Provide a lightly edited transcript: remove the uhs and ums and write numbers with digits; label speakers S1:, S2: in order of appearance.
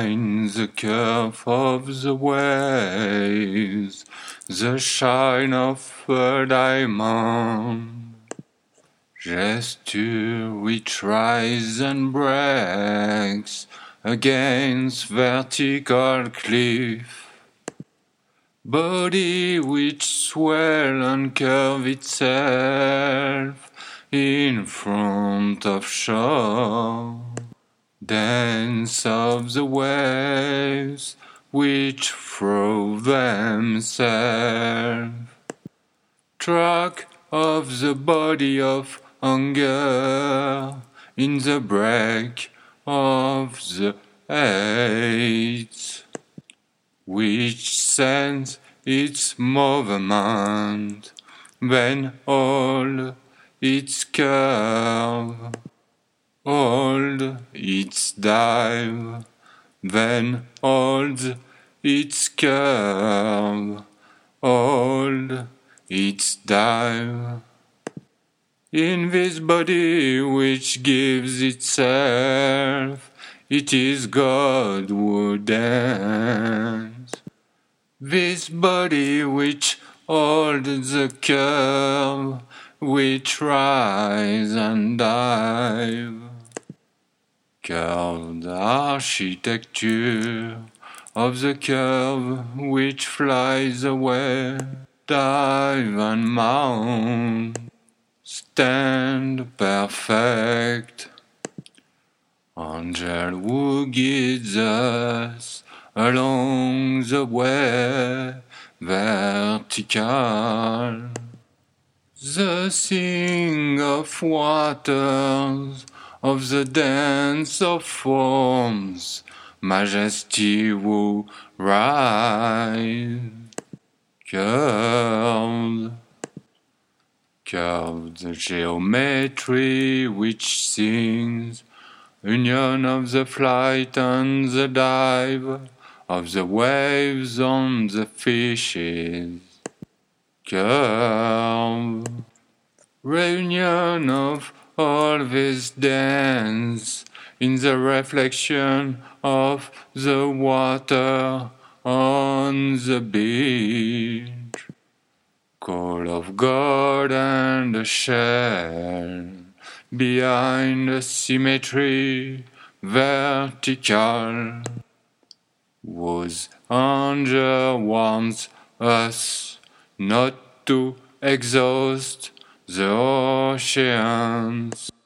S1: behind the curve of the waves, the shine of a diamond, gesture which rises and breaks against vertical cliff, body which swell and curve itself in front of shore, dance of the waves which throw themselves, track of the body of hunger in the break of the heights, which sends its movement when all its curve, hold its dive, then hold its curve, hold its dive. In this body which gives itself, it is God who dance. This body which holds the curve, which rise and dive, curved architecture of the curve which flies away, dive and mount, stand perfect, angel who guides us along the way vertical, the sing of waters, of the dance of forms, majesty who rise, curved geometry which sings, union of the flight and the dive, of the waves on the fishes, curve, reunion of all this dance in the reflection of the water on the beach, call of God and a shell behind the symmetry vertical, whose anger wants us not to exhaust the oceans.